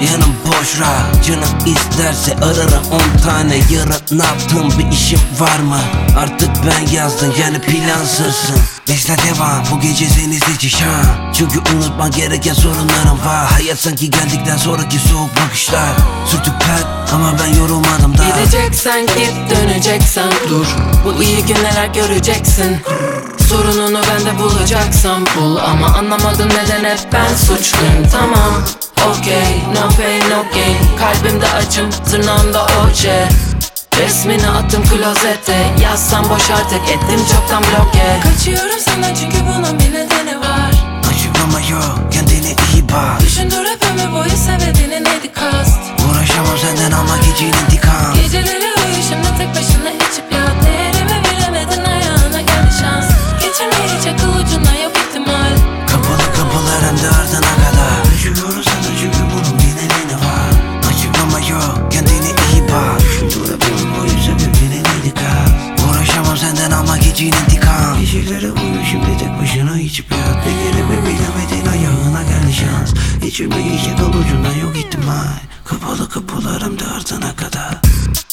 yanım boş rahat. Canım isterse ararım 10 tane. Yarın ne yaptığım bir işim var mı? Artık ben yazdım yani plansızsın. Bizde devam, bu gece seni seçişen. Çünkü unutman gereken sorunlarım var. Hayat sanki geldikten sonraki soğuk bakışlar. Sürtük pert ama ben yorulmadım da. Gideceksen git, döneceksen dur. Bu iyi günler göreceksin. Sorununu bende bulacaksan bul. Ama anlamadım neden hep ben suçluyum. Tamam, okey, no pain no gain. Kalbimde acım, tırnağımda oje. Resmini attım klozete. Yazsam boş artık, ettim çoktan bloke. Kaçıyorum senden çünkü bunun bir nedeni var. Açıklama yok, kendine iyi bak. Düşündür hep ömür boyu sebebini neydi kast. Uğraşamam senden ama gecenin intikam. Geceleri uyu şimdi tek başına içip yat. Değerimi bilemedin, ayağına geldi şans. Geçirmeyecek kıl ucuna yok ihtimal. Kapalı kapılar hem de ardına kadar. Üzülüyorum sana çünkü bunun bir nedeni var. Açıklama yok, kendine iyi bak. Düşündür hep ömür boyu sebebini neydi kast. Uğraşamam senden ama gecenin intikam. Geceleri uyu şimdi tek başına içip yat. Değerimi bilemedin, ayağına geldi şans. Geçirmeyecek kıl ucundan yok ihtimal. Kapalı kapılar hem de ardına kadar.